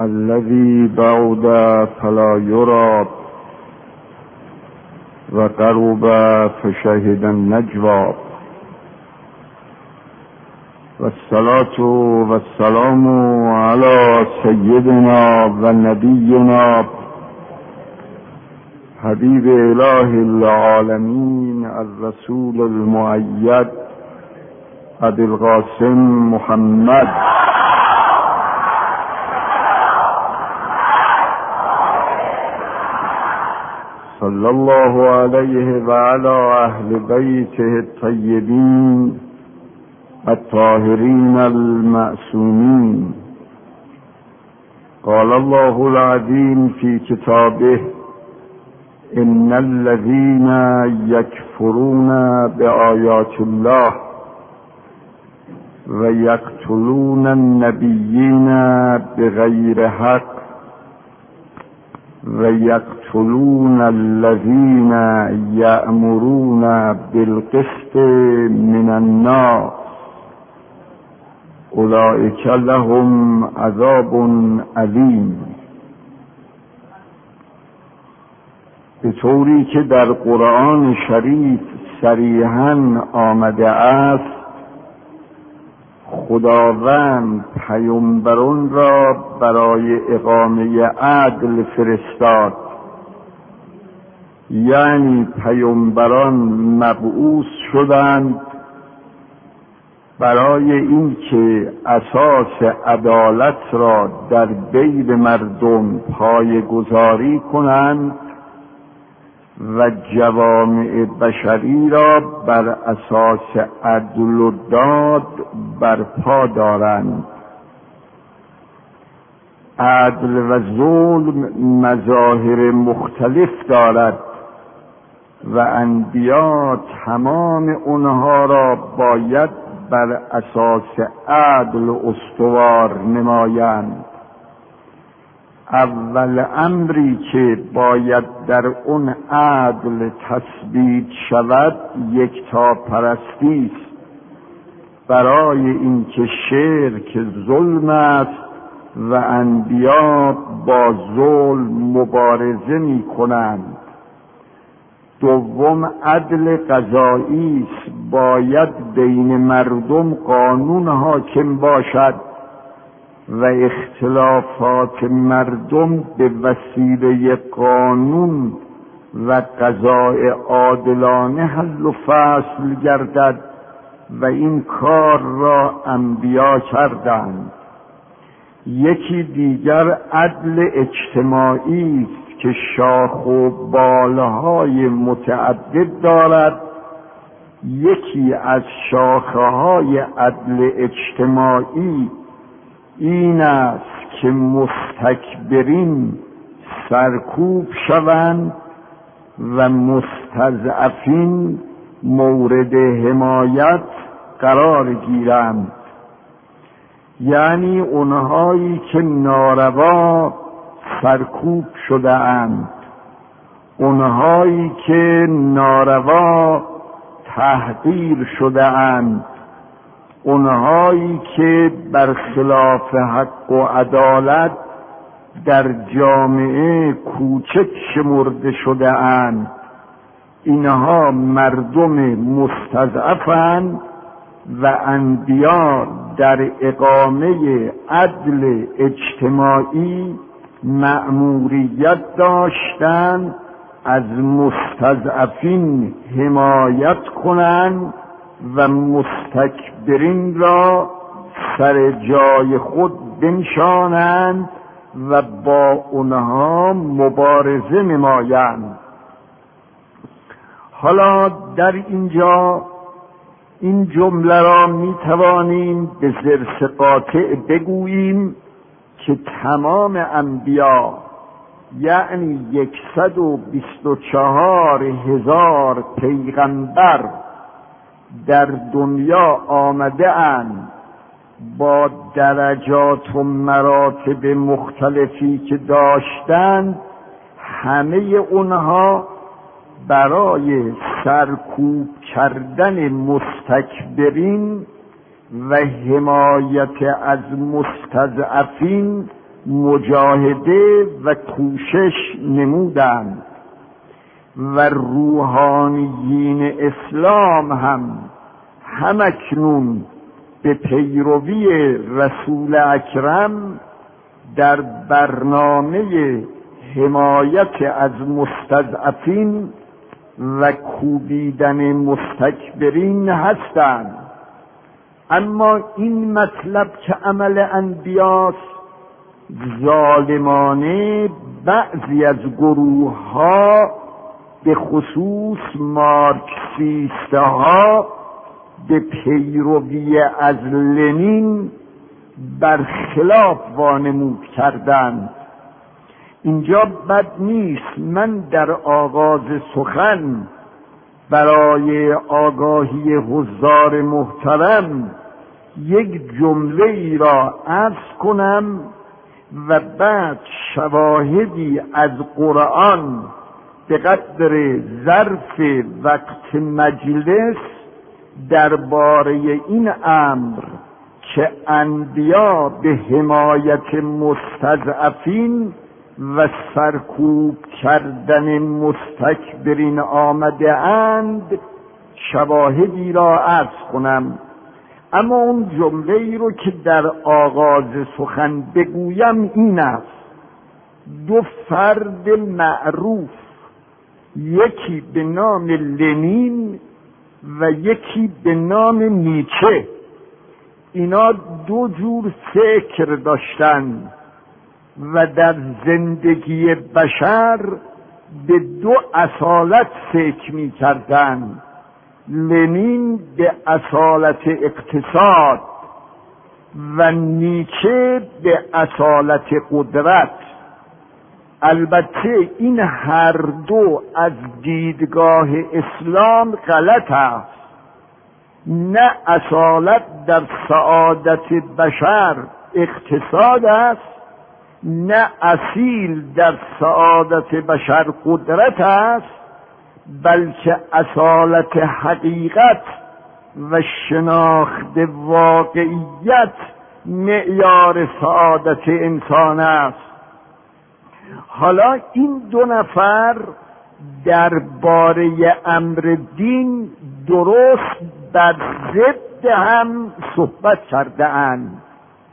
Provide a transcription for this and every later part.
الذي بعد فلا يرى وقرب فشهد النجوى والصلاة والسلام على سيدنا ونبينا حبيب إله العالمين الرسول المؤيد أبي القاسم محمد صلى الله عليه وعلى أهل بيته الطيبين الطاهرين المعصومين. قال الله العظيم في كتابه: إن الذين يكفرون بآيات الله ويقتلون النبيين بغير حق ويقتلون الذين يأمرون بالقسط من الناس أولئك لهم عذاب علیم. به طوری که در قرآن شریف صریحاً آمده است، خداوند پیامبران را برای اقامه عدل فرستاد، یعنی پیامبران مبعوث شدند برای اینکه اساس عدالت را در بین مردم پایه‌گذاری کنند و جوامع بشری را بر اساس عدل و داد برپا دارند. عدل و ظلم مظاهر مختلف دارد و انبیا تمام اونها را باید بر اساس عدل استوار نمایند. اول امری که باید در اون عدل تثبیت شود یکتاپرستی است، برای اینکه شرک ظلم است و انبیا با ظلم مبارزه می کنند. دوم عدل قضایی است، باید بین مردم قانون حاکم باشد و اختلافات مردم به وسیله قانون و قضاء عادلانه حل و فصل گردد و این کار را انبیا کردند. یکی دیگر عدل اجتماعی است که شاخ و بالهای متعدد دارد. یکی از شاخه‌های عدل اجتماعی این است که مستکبرین سرکوب شوند و مستضعفین مورد حمایت قرار گیرند، یعنی اونهایی که ناروا سرکوب شده اند، اونهایی که ناروا تحقیر شده اند، اونهایی که برخلاف حق و عدالت در جامعه کوچک شمرده شده اند، اینها مردم مستضعفند و انبیا در اقامه عدل اجتماعی مأموریت داشتند از مستضعفین حمایت کنند و مستکبرین را سر جای خود بنشانند و با اونها مبارزه نمایند. حالا در اینجا این جمله را می توانیم به ضرس قاطع بگوییم که تمام انبیا، یعنی 124,000 پیغمبر در دنیا آمده اند با درجات و مراتب مختلفی که داشتند. همه اونها برای سرکوب کردن مستکبرین و حمایت از مستضعفین مجاهده و کوشش نمودند و روحانیین اسلام هم اکنون به پیروی رسول اکرم در برنامه حمایت از مستضعفین و کوبیدن مستکبرین هستند. اما این مطلب که عمل انبیاست، ظالمانه بعضی از گروه ها به خصوص مارکسیست ها به پیروی از لنین برخلاف وانمود کردند. اینجا بد نیست من در آغاز سخن برای آگاهی حضار محترم یک جمله ای را عرض کنم و بعد شواهدی از قرآن به قدر ظرف وقت مجلس درباره این امر که انبیا به حمایت مستضعفین و سرکوب کردن مستکبرین آمده اند شواهدی را عرض کنم. اما اون جمله ای رو که در آغاز سخن بگویم این است: دو فرد معروف، یکی به نام لنین و یکی به نام نیچه، اینا دو جور فکر داشتن و در زندگی بشر به دو اصالت فکر می کردن. لنین به اصالت اقتصاد و نیچه به اصالت قدرت. البته این هر دو از دیدگاه اسلام غلط است. نه اصالت در سعادت بشر اقتصاد است، نه اصیل در سعادت بشر قدرت است، بلکه اصالت حقیقت و شناخت واقعیت معیار سعادت انسان است. حالا این دو نفر درباره امر دین درست بر ضد هم صحبت کرده اند.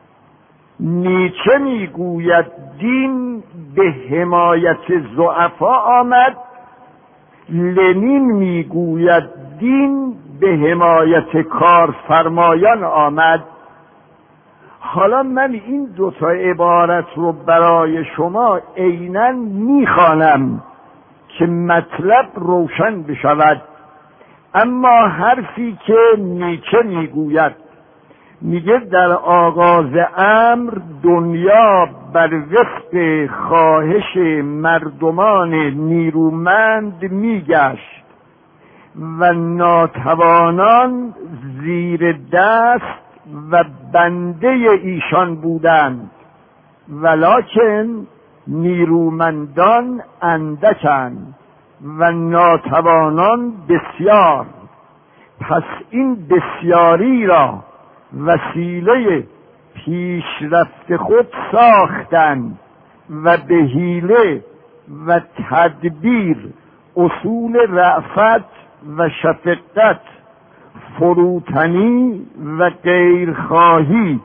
نیچه میگوید دین به حمایت ضعفا آمد، لنین میگوید دین به حمایت کارفرمایان آمد. حالا من این دو تا عبارت رو برای شما عیناً میخوانم که مطلب روشن بشود. اما حرفی که نیچه میگوید، میگه در آغاز امر دنیا بر وفق خواهش مردمان نیرومند میگشت و ناتوانان زیر دست و بنده ایشان بودند، ولکن نیرومندان اندکند و ناتوانان بسیار. پس این بسیاری را وسیله پیشرفت خود ساختند و به حیله و تدبیر اصول رأفت و شفقت، فروتنی و غیرخواهی،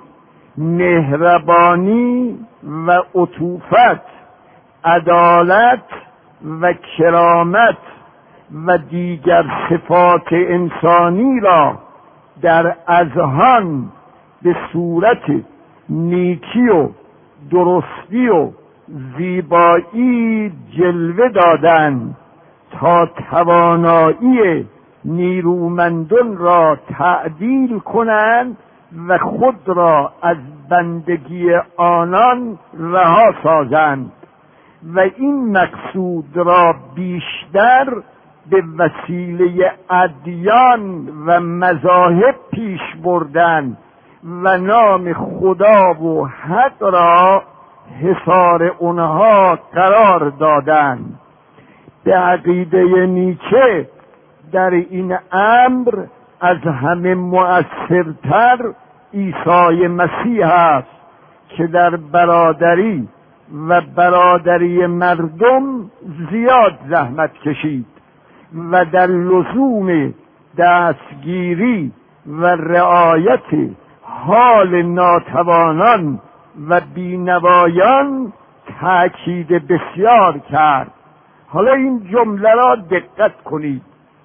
مهربانی و عطوفت، عدالت و کرامت و دیگر صفات انسانی را در اذهان به صورت نیکی و درستی و زیبایی جلوه دادند تا توانایی نیرومندان را تعدیل کنند و خود را از بندگی آنان رها سازند و این مقصود را بیشتر به وسیله ادیان و مذاهب پیش بردند و نام خدا و حق را حصار اونها قرار دادند. به عقیده نیچه در این امر از همه مؤثرتر عیسی مسیح است که در برادری و برادری مردم زیاد زحمت کشید و در لزوم دستگیری و رعایت حال ناتوانان و بینوایان تأکید بسیار کرد. حالا این جمله را دقت کنید.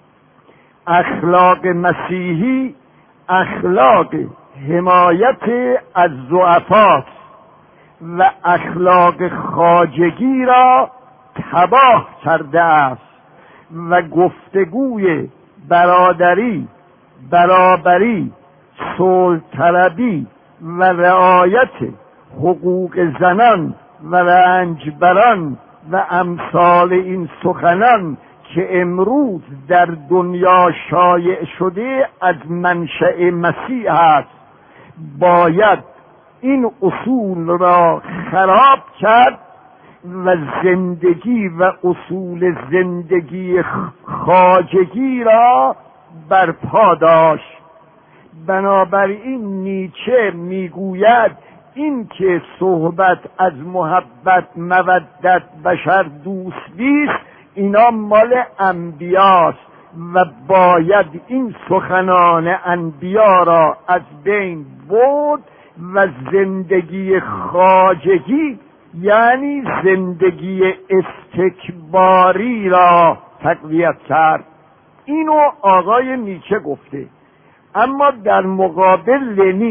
اخلاق مسیحی اخلاق حمایت از ضعفاست و اخلاق خواجگی را تباه کرده است و گفتگوی برادری، برابری، صلح طلبی و رعایت حقوق زنان و رنجبران و امثال این سخنان که امروز در دنیا شایع شده از منشأ مسیح است، باید این اصول را خراب کرد و زندگی و اصول زندگی خواجگی را برپا داشت. بنابراین نیچه میگوید این که صحبت از محبت، مودت، بشر دوستی است، اینا مال انبیاست و باید این سخنان انبیا را از بین برد و زندگی خواجگی یعنی زندگی استکباری را تقویت کرد. اینو آقای نیچه گفته. اما در مقابل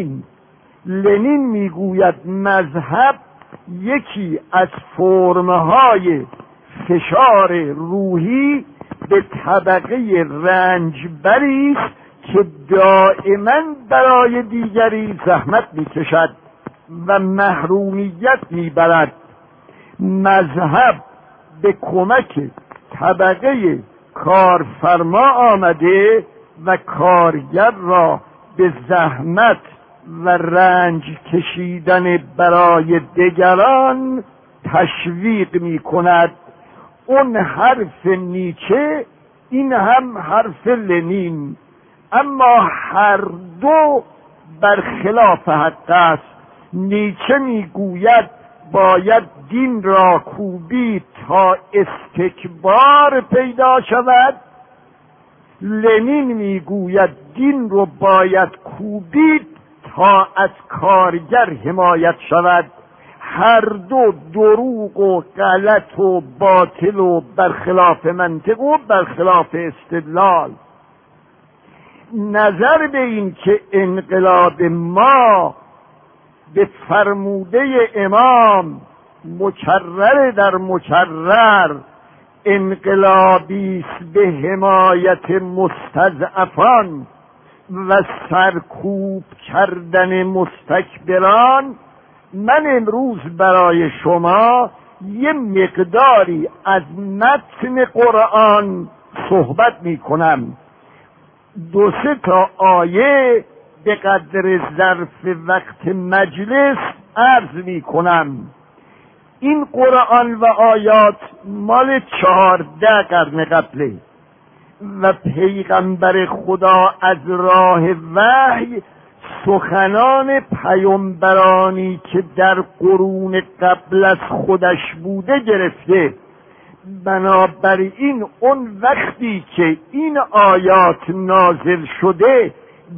لنین میگوید مذهب یکی از فرمهای فشار روحی به طبقه رنجبری است که دائما برای دیگری زحمت میکشد و محرومیت میبرد. مذهب به کمک طبقه کارفرما آمده و کارگر را به زحمت و رنج کشیدن برای دیگران تشویق می کند. اون حرف نیچه، این هم حرف لنین، اما هر دو برخلاف حق است. نیچه میگوید باید دین را کوبید تا استکبار پیدا شود، لنین میگوید دین رو باید کوبید تا از کارگر حمایت شود. هر دو دروغ و غلط و باطل و برخلاف منطق و برخلاف استدلال. نظر به این که انقلاب ما به فرموده امام مکرر در مکرر انقلابی است به حمایت مستضعفان و سرکوب کردن مستکبران، من امروز برای شما یه مقداری از متن قرآن صحبت می کنم. 2-3 تا آیه به قدر ظرف وقت مجلس عرض می کنم. این قرآن و آیات مال 14 قرن قبله و پیغمبر خدا از راه وحی سخنان پیامبرانی که در قرون قبل از خودش بوده گرفته. بنابراین اون وقتی که این آیات نازل شده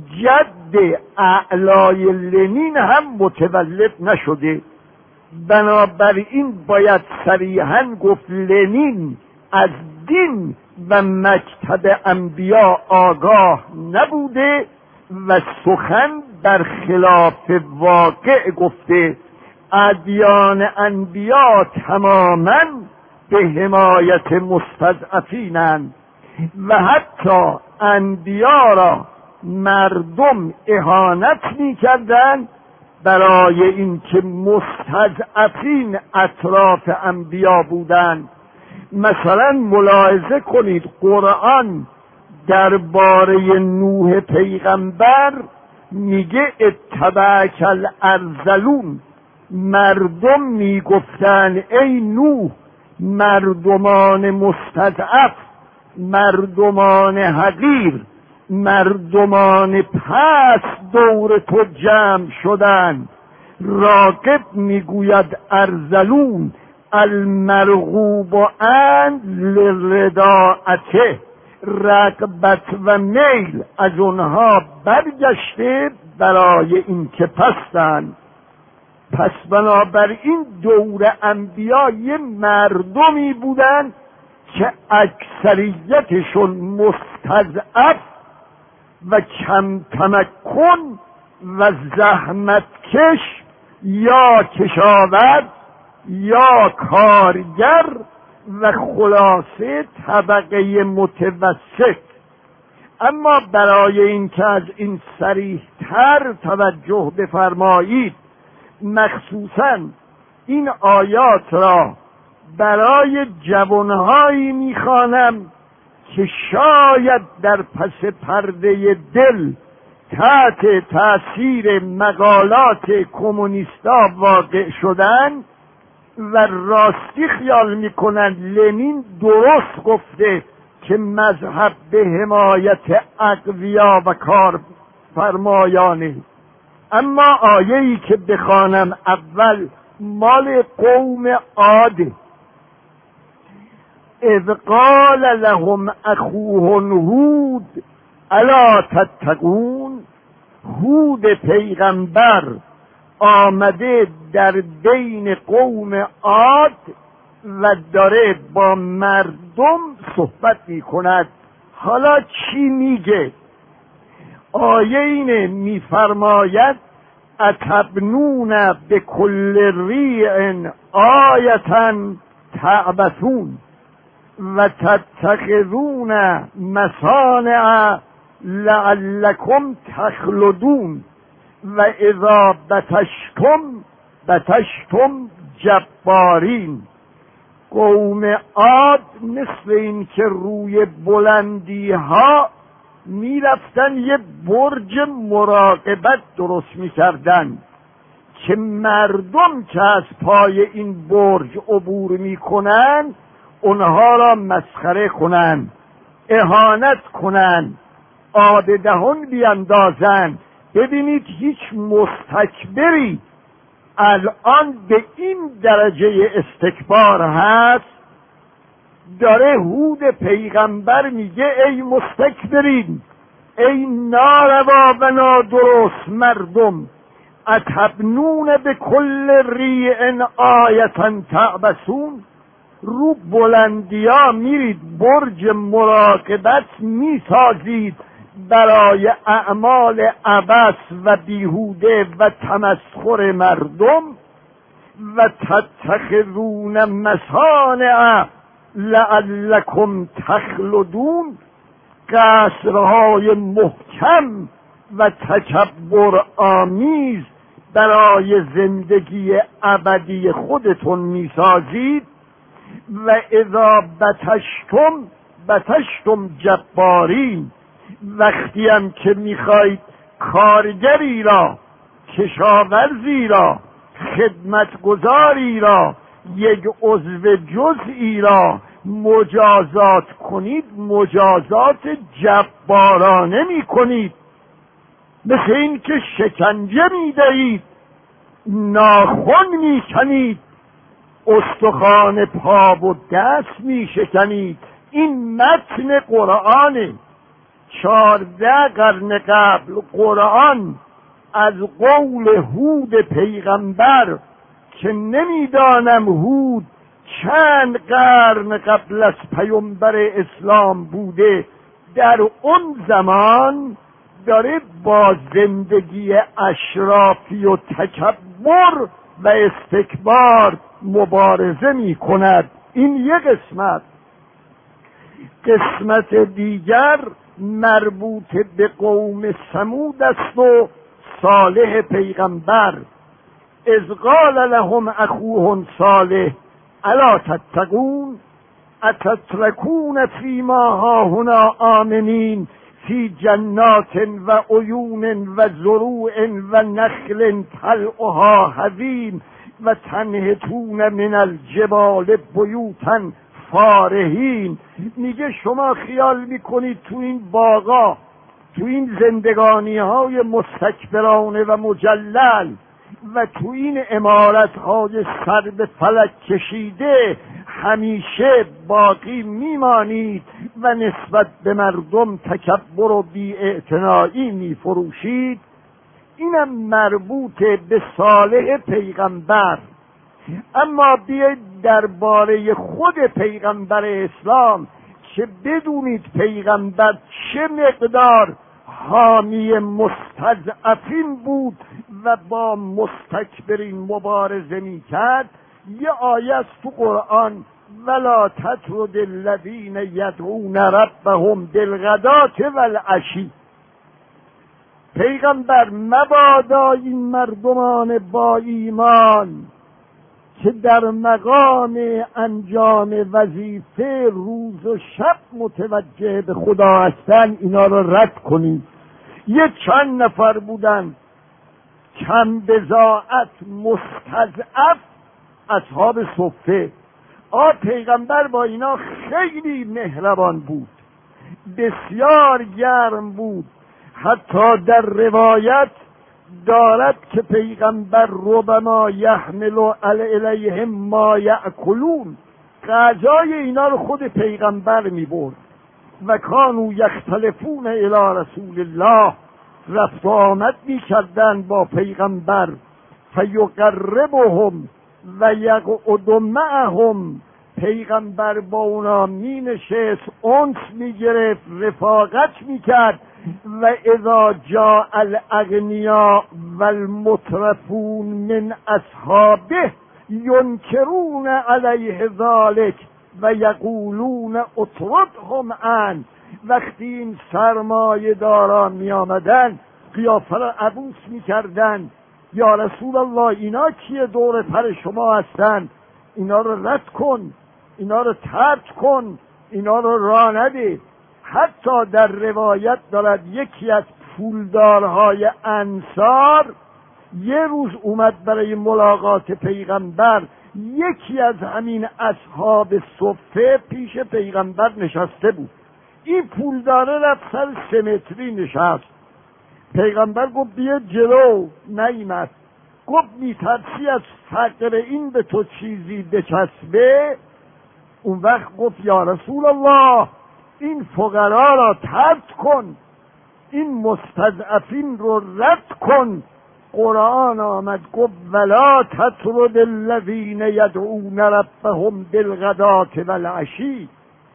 جد اعلای لنین هم متولد نشده. بنابراین باید صریحاً گفت لنین از دین و مکتب انبیا آگاه نبوده و سخن در خلاف واقع گفته. ادیان انبیا تماماً به حمایت مستضعفینند و حتی انبیا را مردم اهانت می‌کردند برای اینکه مستضعفین اطراف انبیا بودند. مثلا ملاحظه کنید قرآن درباره نوح پیغمبر میگه اتبعک الارذلون، مردم میگفتن ای نوح، مردمان مستضعف، مردمان حقیر، مردمان پس دور تو جمع شدند راغب میگوید ارذلون المرغوب عن لرداعته، رغبت و میل از اونها برگشته برای این که پستند. پس بنابراین دور انبیا یه مردمی بودن که اکثریتشون مستضعف و کم تمکن و زحمتکش یا کشاورز یا کارگر و خلاصه طبقه متوسط. اما برای این که از این صریح‌تر توجه بفرمایید، مخصوصاً این آیات را برای جوانهایی میخوانم که شاید در پس پرده دل تحت تأثیر مقالات کمونیستا واقع شدن و راستی خیال میکنن لنین درست گفته که مذهب به حمایت اقویا و کارفرمایانه. اما آیه‌ای که بخوانم اول مال قوم عاد. اذ قال لهم اخوهم هود الا تتقون. هود پیغمبر آمده در بین قوم عاد و داره با مردم صحبت میکند. حالا چی میگه؟ آیه اینه میفرماید اتبنون به کل ریع آیتا تعبثون و تتخذون مصانع لعلکم تخلدون و اذا بتشتم جبارین. قوم عاد مثل این که روی بلندی ها میرفتن یه برج مراقبت درست میکردن که مردم که از پای این برج عبور میکنن اونها را مسخره کنن، اهانت کنن، آب دهان بیندازن. ببینید هیچ مستکبری الان به این درجه استکبار هست. داره هود پیغمبر میگه ای مستکبرین، ای ناروا و نادرست مردم، اتبنون به کل ریع آیتا تعبثون. رو بلندیا میرید برج مراقبت میسازید برای اعمال عبث و بیهوده و تمسخر مردم. و تتخذون مصانع لعلکم تخلدون. قصرهای محکم و تکبر آمیز برای زندگی ابدی خودتون میسازید. و اذا بتشتم جبارین. وقتی هم که میخواید کارگری را، کشاورزی را، خدمتگزاری را، یک عضو جزئی را مجازات کنید، مجازات جبارانه میکنید. مثل این که شکنجه میدهید، ناخن میکنید، استخوان پا و دست میشکنید. این متن قرآنه. 14 قرن قبل قرآن از قول هود پیغمبر که نمیدانم هود چند قرن قبل از پیامبر اسلام بوده، در اون زمان داره با زندگی اشرافی و تکبر و استکبار مبارزه می کند. این یک قسمت. قسمت دیگر مربوط به قوم ثمود است و صالح پیغمبر. اذ قال لهم اخوهم صالح الا تتقون اتتركون فيما هاهنا آمنين في جنات و عیون و زروع و نخل طلعها هضیم و تنحتون من الجبال بیوتا فارهین. میگه شما خیال میکنید تو این باغا، تو این زندگانی های مستکبرانه و مجلل و تو این عمارت‌های سر به فلک کشیده همیشه باقی میمانید و نسبت به مردم تکبر و بی‌اعتنایی میفروشید، اینم مربوط به صالح پیغمبر. اما بیاید درباره خود پیغمبر اسلام که بدونید پیغمبر چه مقدار حامی مستضعفین بود و با مستکبرین مبارزه میکرد. یه آیه است تو قرآن: ولا تطرد الذین یدعون ربهم بالغداة والعشی. پیغمبر مبادا این مردمان با ایمان که در مقام انجام وظیفه روز و شب متوجه به خدا هستن اینا رو رد کنید. یه چند نفر بودن کم بضاعت مستضعف، اصحاب صفه. پیغمبر با اینا خیلی مهربان بود، بسیار گرم بود. حتی در روایت دارد که پیغمبر ربما یحمل علیهم ما یأکلون، غذای اینا رو خود پیغمبر می برد. و کانوا یختلفون الی رسول الله، رفت و آمد می کردن با پیغمبر. فیقربهم و یقعد معهم، پیغمبر با اونا می نشست، انس می گرفت، رفاقت می کرد. و اذا جاء الاغنیاء والمترفون من اصحابه ینکرون علیه ذلک و یقولون اطردهم عنه. وقتی این سرمایه داران می آمدن قیافه را عبوس می کردن: یا رسول الله اینا کیه دور پر شما هستن؟ اینا رو رد کن، اینا رو ترک کن، اینا رو راه نده. حتی در روایت دارد یکی از پولدارهای انصار یه روز اومد برای ملاقات پیغمبر، یکی از همین اصحاب صفه پیش پیغمبر نشسته بود. این پولداره رفت سر 3 متری نشست. پیغمبر گفت بیا جلو، نیامد. گفت میترسی از فقر این به تو چیزی بچسبه؟ اون وقت گفت یا رسول الله این فقرا را ترک کن، این مستضعفین رو رد کن. قرآن آمد گفت ولا تطرد الذین یدعون ربهم بالغداة والعشی.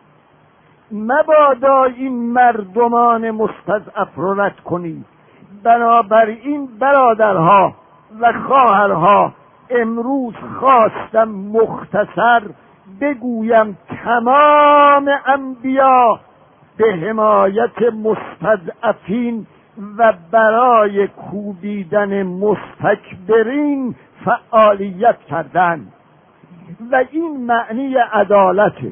مبادا این مردمان مستضعف رو رد کنید. بنابراین برادرها و خواهرها، امروز خواستم مختصر بگویم تمام انبیا به حمایت مستضعفین و برای کوبیدن مستکبرین فعالیت کردند و این معنی عدالته.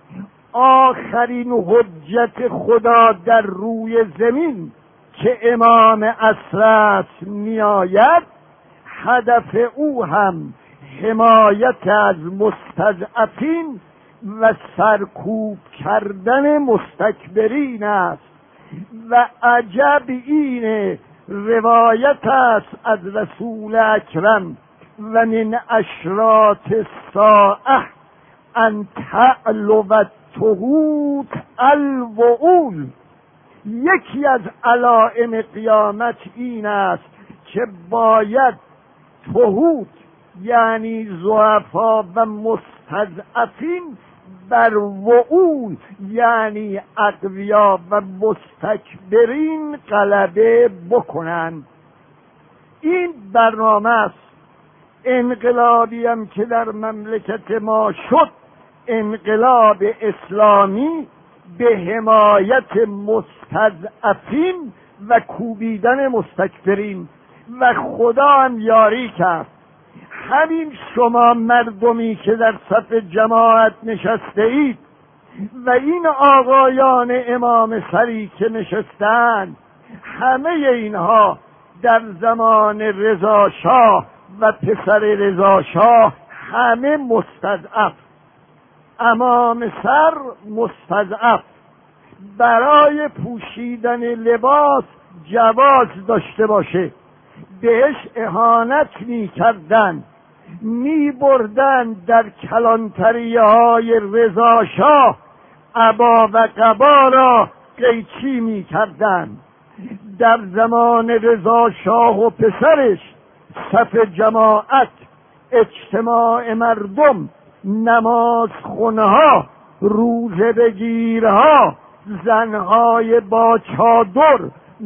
آخرین حجت خدا در روی زمین که امام عصر است میآید، هدف او هم حمایت از مستضعفین و سرکوب کردن مستکبرین است. و عجب این روایت است از رسول اکرم: و من اشراط الساعه ان تعلو الطغوت الوؤول. یکی از علائم قیامت این است که باید طغوت یعنی ضعفا و مستضعفین بر وؤول یعنی اقویا و مستکبرین غلبه بکنند. این برنامه است. انقلابی هم که در مملکت ما شد، انقلاب اسلامی به حمایت مستضعفین و کوبیدن مستکبرین، و خدا هم یاری کرد. همین شما مردمی که در صف جماعت نشسته اید و این آقایان امام سری که نشستند، همه اینها در زمان رضا شاه و پسر رضا شاه همه مستضعف، امام سر مستضعف، برای پوشیدن لباس جواز داشته باشه، بهش اهانت میکردند، میبردند در کلانتریه های رضا شاه عبا و قبا را قیچی میکردند. در زمان رضا شاه و پسرش صف جماعت، اجتماع مردم، نماز خونها، روزه بگیرها، زنهای با چادر،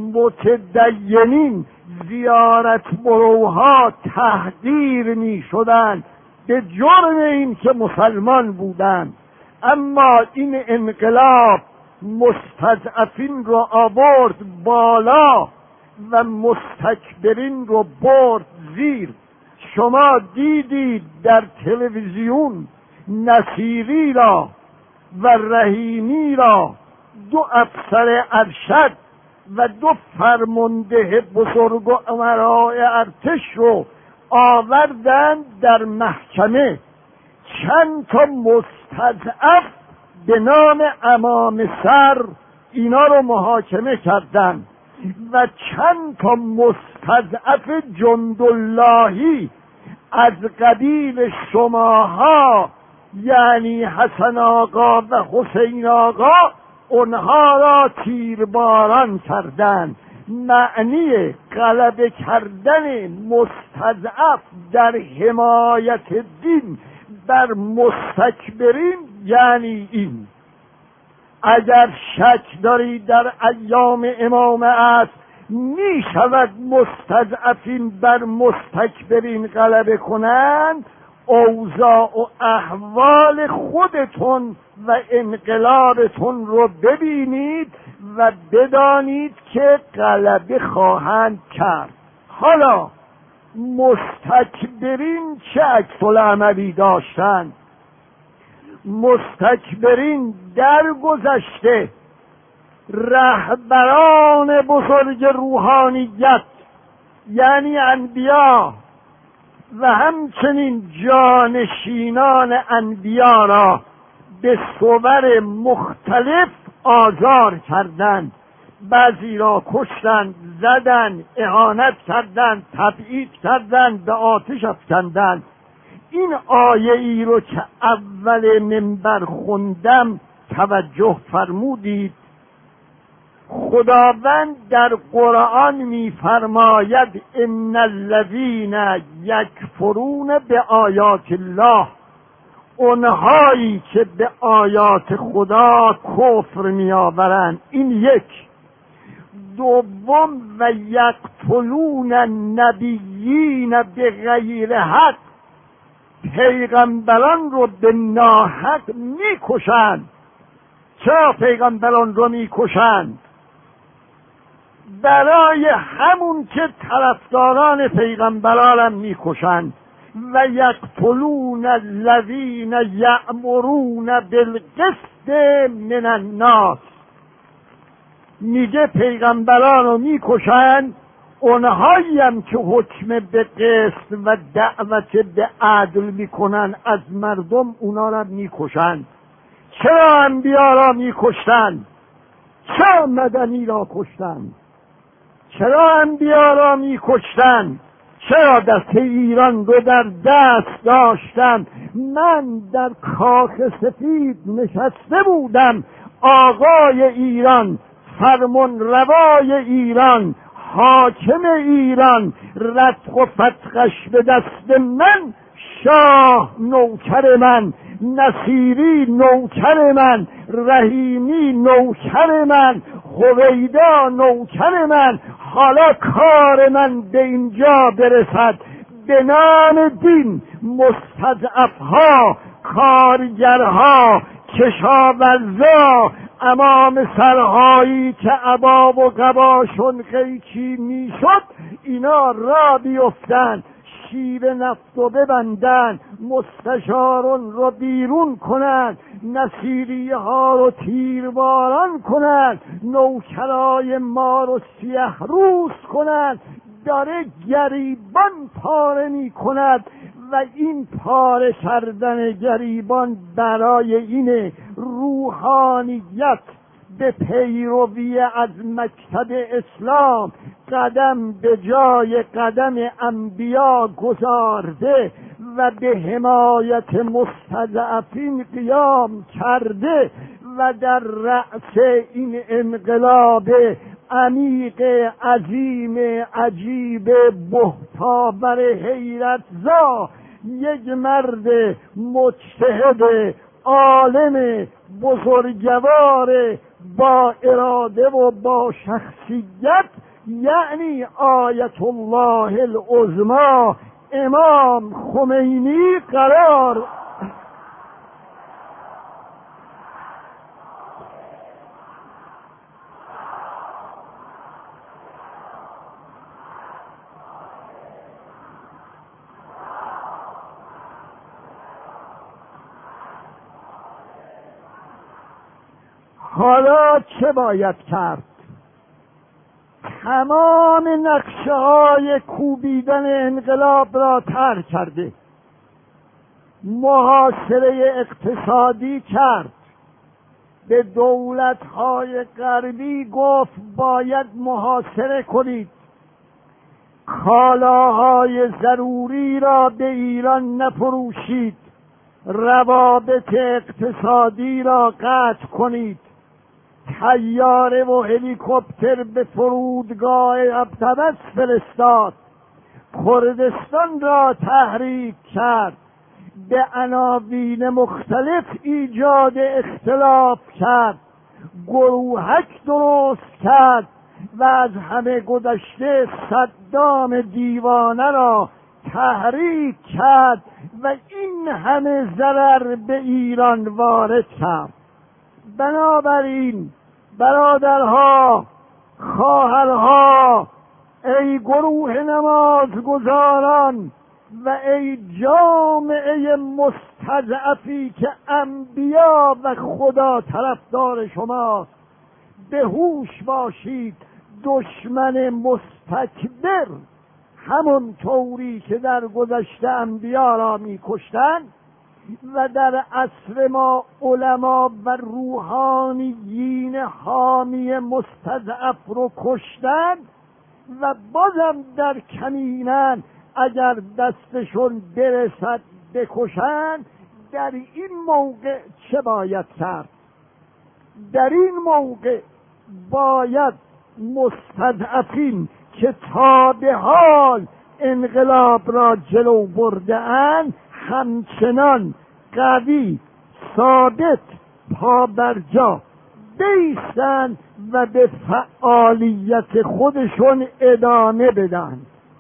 متدینین، زیارت بروها تحقیر می شدند به جرم این که مسلمان بودند. اما این انقلاب مستضعفین رو آورد بالا و مستکبرین رو برد زیر. شما دیدید در تلویزیون نصیری را و رحیمی را، دو افسر ارشد و دو فرمانده بزرگ و امرای ارتش رو آوردن در محکمه. چند تا مستضعف به نام امام سر اینا رو محاکمه کردن و چند تا مستضعف جنداللهی از قبیل شماها، یعنی حسن آقا و حسین آقا، اونها را تیرباران کردند. معنی غلبه کردن مستضعف در حمایت دین بر مستکبرین یعنی این. اگر شک دارید در ایام امام است، می شود مستضعفین بر مستکبرین غلبه کنند، اوضاع و احوال خودتون و انقلابتون رو ببینید و بدانید که غلبه خواهند کرد. حالا مستکبرین چه عکس‌العملی داشتند؟ مستکبرین در گذشته رهبران بزرگ روحانیت یعنی انبیا و همچنین جانشینان انبیا را به صور مختلف آزار کردند. بعضی را کشتند، زدند، اهانت کردند، تبعید کردند، به آتش افکندند. این آیه ای رو که اول منبر خوندم توجه فرمودید. خداوند در قرآن می‌فرماید ان الذین یکفرون بآیات الله، اونهایی که به آیات خدا کفر می‌آورند. این یک. دوم و یقتلون النبیین بغیر حق، پیغمبران رو به ناحق میکشند. چرا پیغمبران رو میکشند؟ برای همون که طرفداران پیغمبران هم میکشند. و یقتلون الذین یأمرون بالقسط من الناس، میگه پیغمبران رو میکشند، اونهایی هم که حکم به قسط و دعوت به عدل میکنن از مردم، اونا را میکشند. چرا انبیا را میکشتند؟ چرا مدنی را کشتند؟ چرا انبیا را میکشتند؟ چرا دست ایران رو در دست داشتند؟ من در کاخ سفید نشسته بودم، آقای ایران، فرمان روای ایران، حاکم ایران، رتق و فتقش به دست من، شاه نوکر من، نصیری نوکر من، رحیمی نوکر من، خویدا نوکر من. حالا کار من به اینجا برسد، به نام دین مستضعفها، کارگرها، کشاورزا، امام سرهایی که عبا و قباشون قیچی میشد، اینا را بیفتن، شیر نفت رو ببندن، مستشارون رو بیرون کنن، نصیری ها رو تیرباران کنن، نوکرای ما رو سیه روز کنن. داره گریبان پاره می کند و این پاره کردن گریبان برای اینه روحانیت به پیروی از مکتب اسلام قدم به جای قدم انبیا گذارده و به حمایت مستضعفین قیام کرده و در رأس این انقلاب عمیق عظیم عجیب بهتاور حیرتزا یک مرد مجتهد عالم بزرگوار با اراده و با شخصیت، یعنی آیت الله العظمی امام خمینی قرار حالا چه باید کرد؟ تمام نقشه های کوبیدن انقلاب را طرح کرده، محاصره اقتصادی کرد، به دولت‌های غربی گفت باید محاصره کنید، کالاهای ضروری را به ایران نفروشید، روابط اقتصادی را قطع کنید، طیاره و هلیکوپتر به فرودگاه ابتبس فرستاد، کردستان را تحریک کرد، به عناوین مختلف ایجاد اختلاف کرد، گروهک درست کرد و از همه گذشته صدام دیوانه را تحریک کرد و این همه ضرر به ایران وارد کرد. بنابراین برادرها، خواهرها، ای گروه نمازگزاران و ای جامعه مستضعفی که انبیا و خدا طرفدار شماست، به هوش باشید. دشمن مستکبر همون طوری که در گذشته انبیا را می‌کشتند و در عصر ما علما و روحانیین حامی مستضعف رو کشتند و بازم در کمینن، اگر دستشون برسد بکشند. در این موقع چه باید کرد؟ در این موقع باید مستضعفین که تا به حال انقلاب را جلو برده اند همچنان قوی، ثابت، پابرجا بایستند و به فعالیت خودشون ادامه بدن.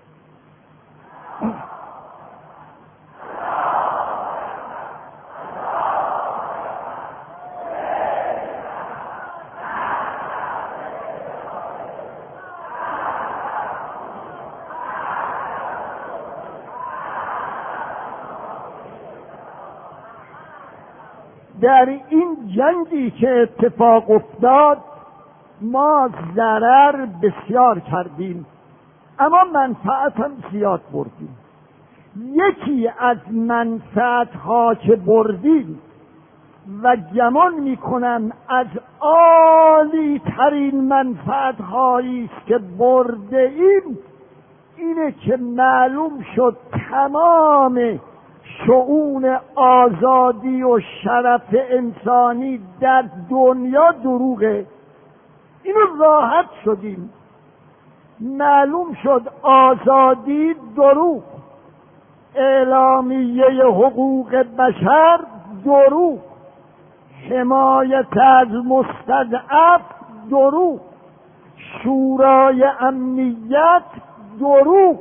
در این جنگی که اتفاق افتاد ما ضرر بسیار کردیم اما منفعت هم زیاد بردیم. یکی از منفعتها که بردیم و گمان میکنم از عالی ترین منفعتهایی است که برده ایم اینه که معلوم شد تمام شؤون آزادی و شرف انسانی در دنیا دروغه. اینو راحت شدیم. معلوم شد آزادی دروغ، اعلامیه حقوق بشر دروغ، حمایت از مستضعف دروغ، شورای امنیت دروغ،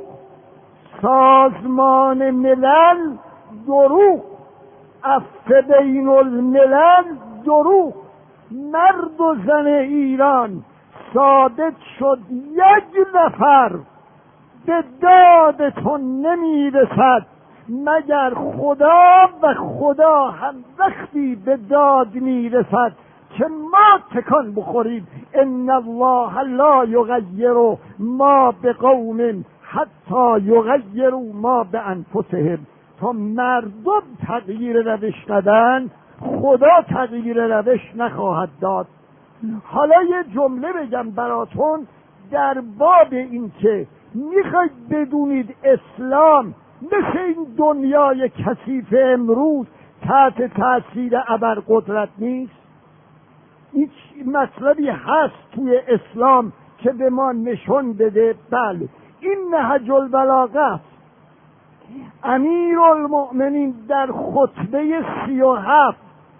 سازمان ملل دروغ، عفو بین الملل دروغ. مرد و زن ایران ثابت شد یک نفر به دادتون نمیرسد مگر خدا، و خدا هم وقتی به داد میرسد که ما تکان بخوریم. ان الله لا یغیر ما بقوم حتی یغیروا ما بانفسهم. تا مردم تغییر روش ندن خدا تغییر روش نخواهد داد. حالا یه جمله بگم براتون در باب این که میخواید بدونید اسلام مثل این دنیای کثیف امروز تحت تاثیر ابرقدرت نیست. هیچ مطلبی هست توی اسلام که به ما نشون بده بله این نهج البلاغه. امیرالمؤمنین در خطبه 37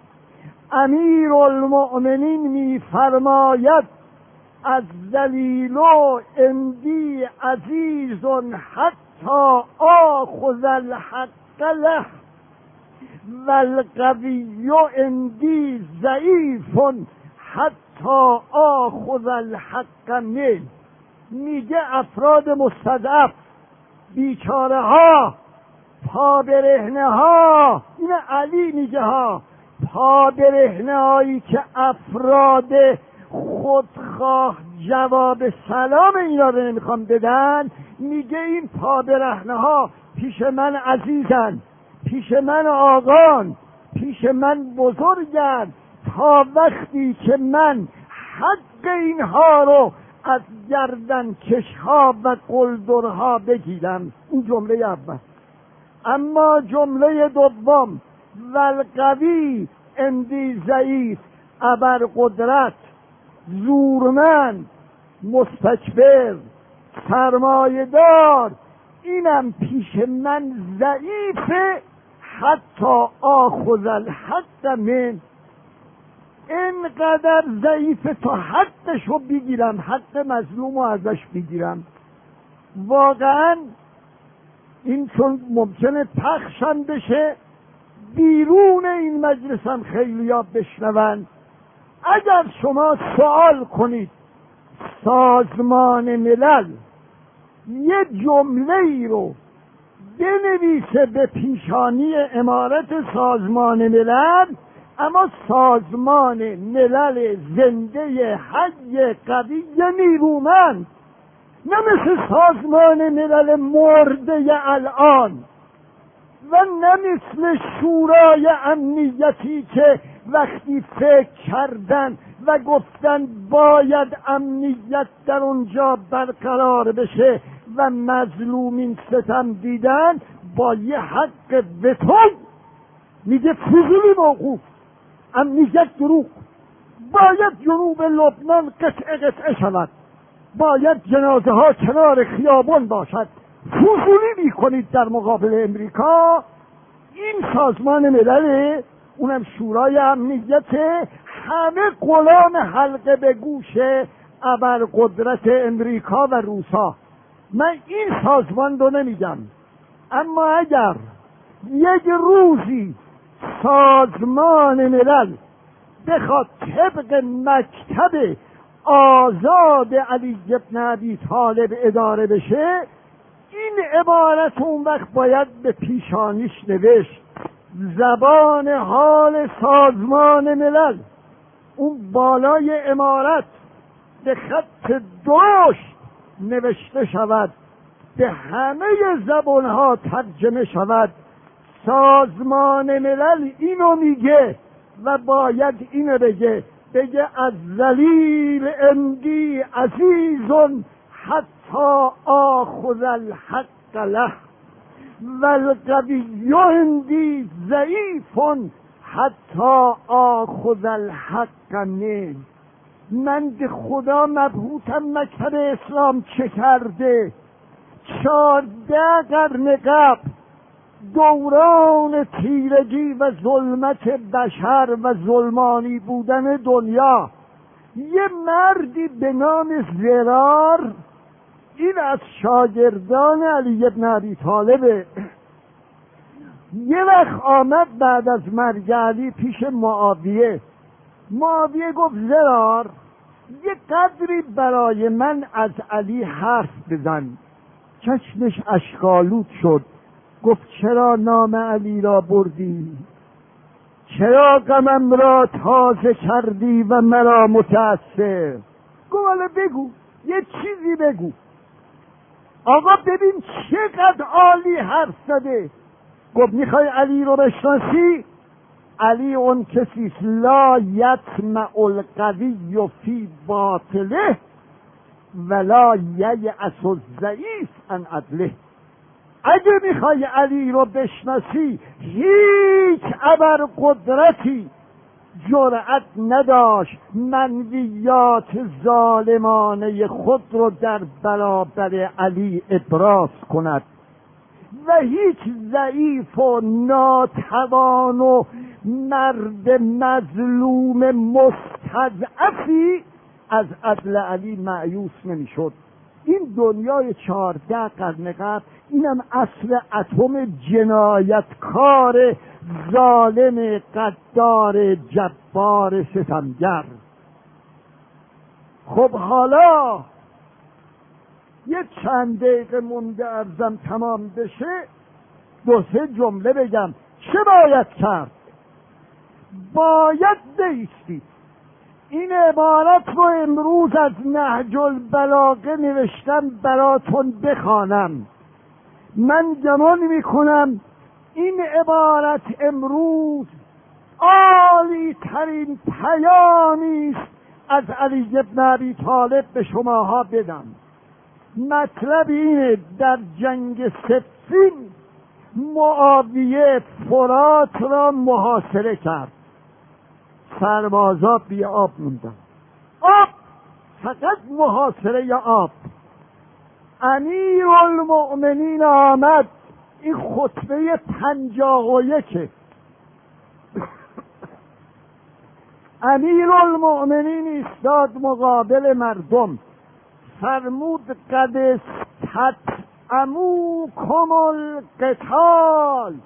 امیرالمؤمنین میفرماید از ذلیل عندی عزیز حتی آخذ الحق له و القوی عندی ضعیف حتی آخذ الحق منه. میگه افراد مستضعف، بیچاره ها، پابرهنه ها، این علی میگه ها، پابرهنه هایی که افراد خودخواه جواب سلام اینا رو نمیخوام بدن، میگه این پابرهنه ها پیش من عزیزن، پیش من آقان، پیش من بزرگن، تا وقتی که من حق اینها رو از گردن کشها و قلدرها بگیرم. این جمله اول. اما جمله دوم والقوی عندی ضعیف، ابرقدرت، زورمند، مستکبر، سرمایه‌دار، اینم پیش من ضعیفه حتی آخذ الحق من، اینقدر ضعیفه تا حقشو بگیرم، حق مظلومو ازش بگیرم. واقعا این چون ممکنه پخشم بشه بیرون این مجلس هم خیلی ها بشنون. اگر شما سوال کنید سازمان ملل یه جمله ای رو بنویسه به پیشانی امارت سازمان ملل، اما سازمان ملل زنده حی قوی نیرومند، نه مثل سازمان ملل مرده الان و نه مثل شورای امنیتی که وقتی فکر کردن و گفتن باید امنیت در اونجا برقرار بشه و مظلومین ستم دیدن، با یه حق وتو میگه فضولی موقوف، امنیت دروغ، باید جنوب لبنان قطعه شود، باید جنازه ها کنار خیابان باشد. فضولی میکنید در مقابل امریکا. این سازمان ملل، اونم شورای امنیت، همه غلام حلقه به گوش ابرقدرت امریکا و روسا. من این سازمان رو نمیگم، اما اگر یک روزی سازمان ملل بخواد طبق مکتب آزاد علی بن ابی طالب اداره بشه، این عبارت اون وقت باید به پیشانیش نوشت زبان حال سازمان ملل، اون بالای عمارت به خط درشت نوشته شود، به همه زبانها ترجمه شود. سازمان ملل اینو میگه و باید اینو بگه از ذلیل عندی عزیز حتی آخذ الحق له والقوی عندی ضعیف حتی آخذ الحق منه. من به خدا مبهوتم مکتب اسلام چه کرده. 14 قرن قبل دوران تیرگی و ظلمت بشر و ظلمانی بودن دنیا، یه مردی به نام زرار، این از شاگردان علی بن ابی طالب، یه وقت آمد بعد از مرگ علی پیش معاویه گفت زرار یه قدری برای من از علی حرف بزن. چشمش اشک‌آلود شد، گفت چرا نام علی را بردی؟ چرا غمم را تازه کردی و مرا متأثر؟ گفت حالا بگو، یه چیزی بگو. آقا ببین چقدر عالی حرف زده. گفت میخوای علی رو بشناسی؟ علی اون کسیست لا یطمع القوی فی باطله ولا ییأس الضعیف عن عدله. اگه میخوای علی رو بشناسی، هیچ ابرقدرتی جرأت نداشت منویات ظالمانه خود رو در برابر علی ابراز کند و هیچ ضعیف و ناتوان و مرد مظلوم مستضعفی از عدل علی مایوس نمیشد. این دنیای 14 قرن قبل، اینم اصل اتم جنایتکار ظالم قدار جبار ستمگر. خب حالا یه چند دقیقه مونده عرضم تمام بشه، 2-3 جمله بگم. چه باید کرد؟ باید بیستید. این عبارت رو امروز از نهج البلاغه نوشتم براتون بخوانم. من گمان میکنم این عبارت امروز عالی ترین پیامی است از علی بن ابی طالب به شماها بدم. مطلب اینه در جنگ صفین معاویه فرات را محاصره کرد، سربازا بی آب موندن. آب، فقط محاصره یا آب. امیرالمؤمنین آمد، این خطبه 51. امیرالمؤمنین ایستاد مقابل مردم، فرمود قد استطعموکم القتال.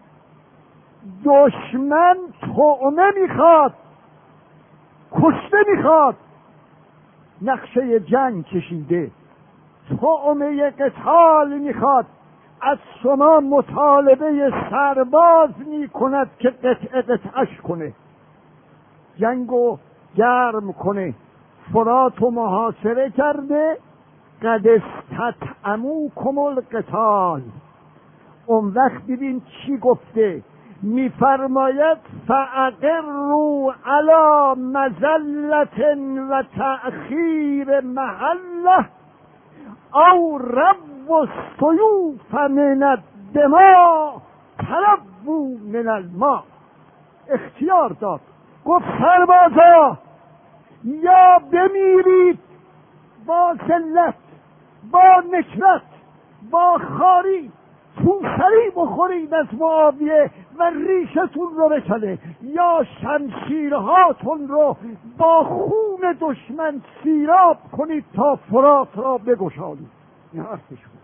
دشمن طعمه میخواد، کشته میخواد، نقشه جنگ کشیده، طعمه قتال میخواد. از شما مطالبه سرباز میکند که قطعش کنه، جنگو گرم کنه. فرات و محاصره کرده، قد استطعموکم القتال. اون وقت ببین چی گفته، میفرماید فاقروا علی مذلة و تأخیر محله او رب السیوف من الدماء تربوا من الماء. اختیار داد، گفت سربازا یا بمیرید با ذلت، با نکبت، با خاری، توسری بخورید از معاویه و ریشتون رو بکنه، یا شمشیرهاتون رو با خون دشمن سیراب کنید تا فرات را بگشایید. این حرفش بود.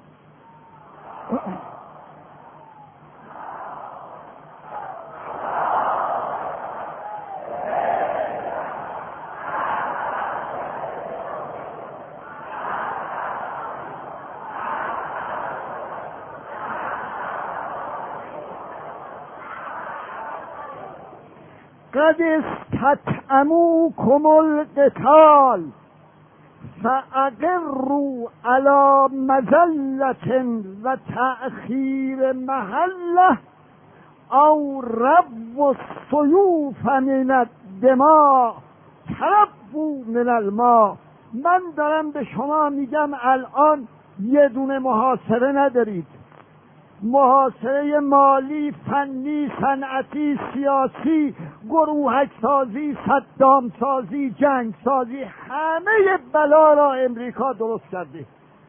قد استطعموکم القتال فاقروا علی مذلة و تأخیر محله او رب السیوف من الدماء تربوا من الماء. من دارم به شما میگم الان یه دونه محاصره ندارید، محاصره مالی، فنی، صنعتی، سیاسی، گروهک سازی، صدام سازی، جنگ سازی، همه بلا را امریکا درست کرده.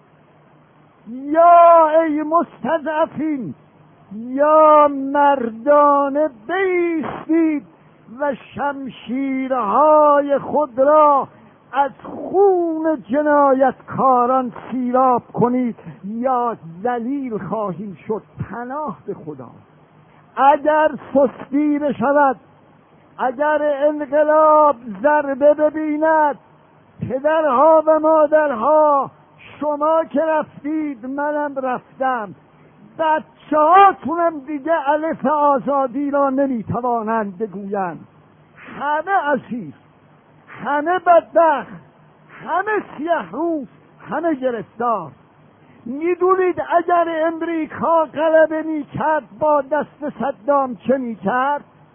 یا ای مستضعفین، یا مردانه بایستید و شمشیرهای خود را از خون جنایتکاران سیراب کنید یا ذلیل خواهیم شد. پناه به خدا. اگر سستی بشود، اگر انقلاب ضربه ببیند، پدرها و مادرها، شما که رفتید منم رفتم، بچه هاتونم دیگه الف آزادی را نمیتوانند بگویند. همه اسیر، همه بدبخت، همه سیه روز، همه گرفتار. میدونید اگر امریکا غلبه میکرد با دست صدام چه میکرد؟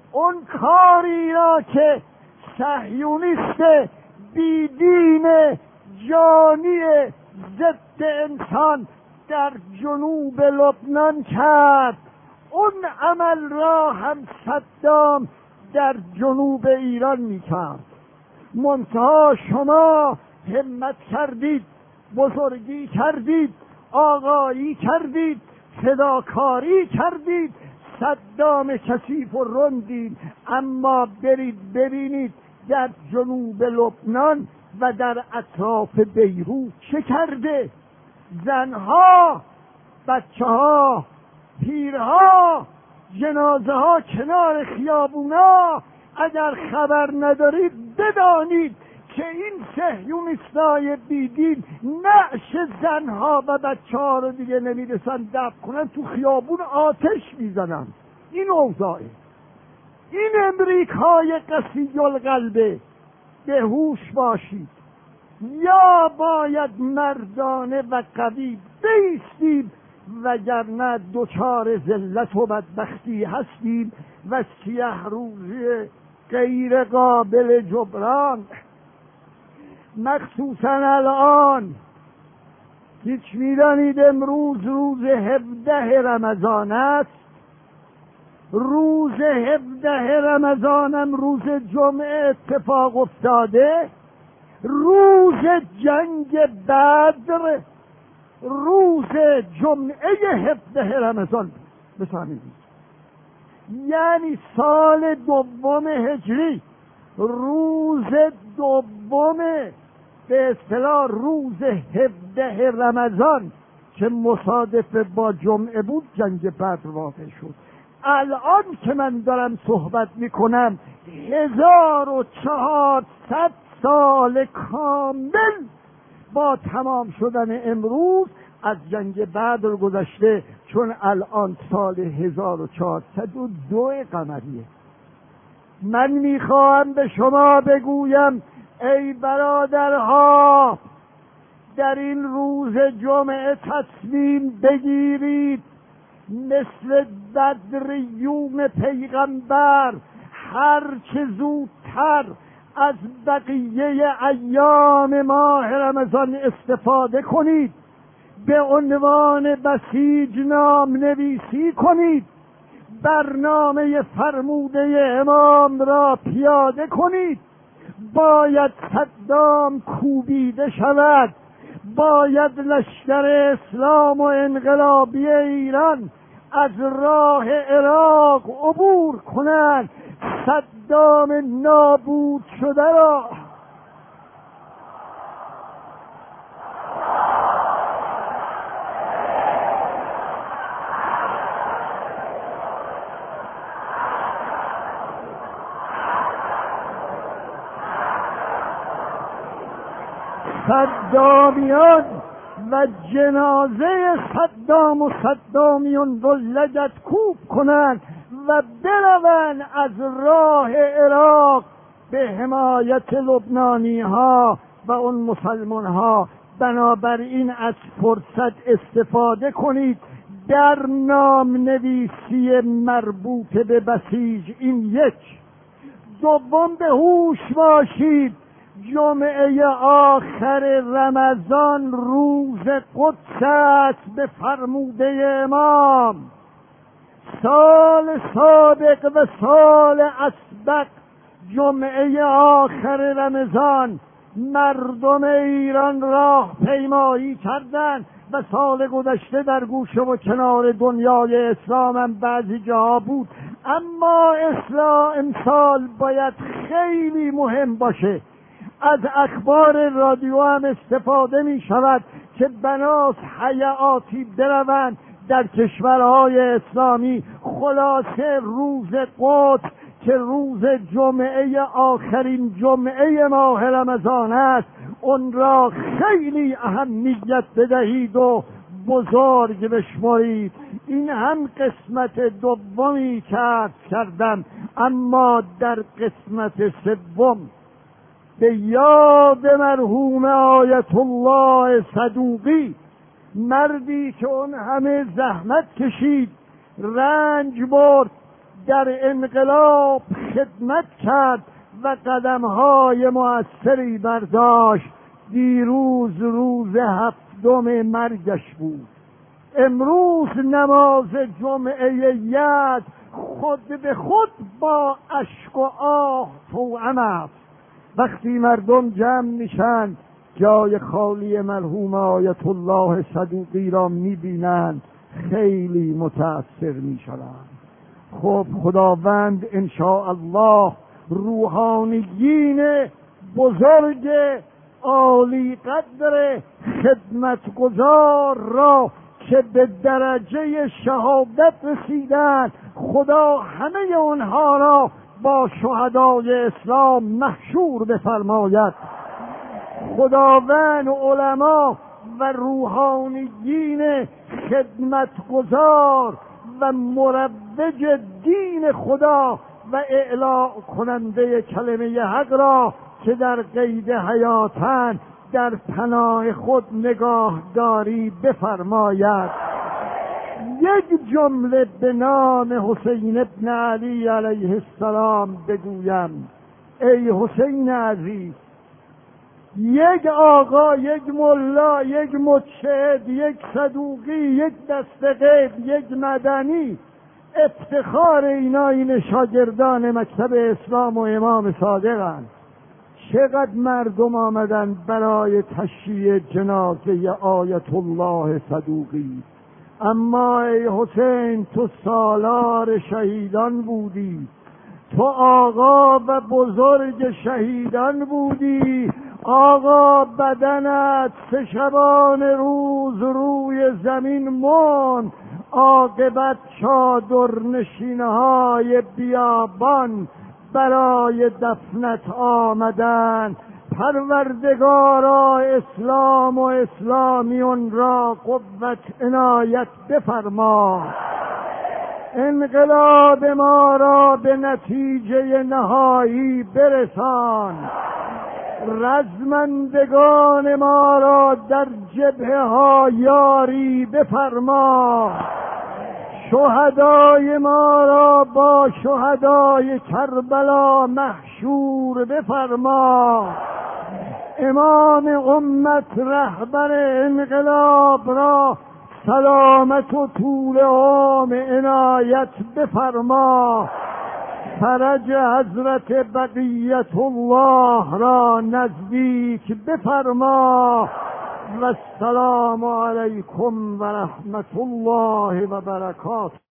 اون کاری را که صهیونیست بیدین جانی ضد انسان در جنوب لبنان کرد، اون عمل را هم صدام در جنوب ایران میکرد. منتها شما همت کردید، بزرگی کردید، آقایی کردید، فداکاری کردید، صدام کثیف و رندید. اما برید ببینید در جنوب لبنان و در اطراف بیروت چه کرده. زنها، بچه ها، پیرها، جنازه ها کنار خیابونا. اگر خبر ندارید بدانید که این صهیونیستای بیدین نعش زنها و بچه ها رو دیگه نمیرسن دفن کنن، تو خیابون آتش میزنن. این اوضاعه. این امریکای قسی القلبه. به هوش باشید، یا باید مردانه و قوی بایستیم وگرنه دچار ذلت و بدبختی هستیم و سیه روزی غیر قابل جبران. مخصوصا الان هیچ میدانید امروز روز 17 رمضان است. روز 17 رمضانم روز جمعه اتفاق افتاده، روز جنگ بدر، روز جمعه 17 رمضان بفهمید، یعنی سال دوم هجری، روز دوم به اصطلاح روز 17 رمضان که مصادف با جمعه بود جنگ بدر واقع شد. الان که من دارم صحبت میکنم 1400 سال کامل با تمام شدن امروز از جنگ بدر گذشته، چون الان سال 1402 قمریه. من میخواهم به شما بگویم ای برادرها، در این روز جمعه تصمیم بگیرید مثل بدریون پیغمبر هر چه زودتر از بقیه ایام ماه رمضان استفاده کنید، به عنوان بسیج نام نویسی کنید، برنامه فرموده امام را پیاده کنید. باید صدام کوبیده شود، باید لشکر اسلام و انقلابی ایران از راه عراق عبور کنند، صدام نابود شده را صدامیان و جنازه صدام و صدامیون رو لگد کوب کنند و بروند از راه عراق به حمایت لبنانی ها و اون مسلمان ها. بنابراین از فرصت استفاده کنید در نام نویسی مربوط به بسیج. این یک. دوم، به هوش باشید، جمعه آخر رمضان روز قدس است به فرموده امام. سال سابق و سال اسبق جمعه آخر رمضان مردم ایران راه پیمایی کردند و سال گذشته در گوشه و کنار دنیای اسلام هم بعضی جاها بود. اما امسال باید خیلی مهم باشه. از اخبار رادیو هم استفاده می شود که بناس حیاتی بروند در کشورهای اسلامی. خلاصه روز قدس که روز جمعه آخرین جمعه ماه رمضان است، اون را خیلی اهمیت بدهید و بزرگ بشمارید. این هم قسمت دومی که عرض کردم. اما در قسمت سوم به یاد مرحوم آیت الله صدوقی، مردی که اون همه زحمت کشید، رنج برد، در انقلاب خدمت کرد و قدمهای مؤثری برداشت. دیروز روز 7 مرگش بود. امروز نماز جمعه ید خود به خود با اشک و آه توأم است. وقتی مردم جمع میشن جای خالی مرحوم آیت الله صدوقی را میبینند خیلی متأثر میشوند. خب خداوند انشاءالله روحانیین بزرگ عالی قدر خدمتگزار را که به درجه شهادت رسیدند، خدا همه آنها را با شهدای اسلام محشور بفرماید. خداوند علما و روحانیین خدمتگزار و مروج دین خدا و اعلاء کننده کلمه حق را که در قید حیاتند در پناه خود نگاهداری بفرماید. یک جمله به نام حسین ابن علی علیه السلام بگویم. ای حسین عزیز، یک آقا، یک ملا، یک مجتهد، یک صدوقی، یک دستقید، یک مدنی، افتخار این شاگردان مکتب اسلام و امام صادقند. چقدر مردم آمدن برای تشییع جنازه آیت الله صدوقی، اما ای حسین تو سالار شهیدان بودی، تو آقا و بزرگ شهیدان بودی. آقا بدنت 3 شبان روز روی زمین موند، عاقبت چادرنشینهای بیابان برای دفنت آمدن. پروردگارا اسلام و اسلامیون را قوت عنایت بفرما. انقلاب ما را به نتیجه نهایی برسان. رزمندگان ما را در جبهه ها یاری بفرما. شهدای ما را با شهدای کربلا محشور بفرما. امام امت رهبر انقلاب را سلامت و طول عمر عنایت بفرما. فرج حضرت بقیت الله را نزدیک بفرما. و السلام علیکم و رحمت الله و برکاته.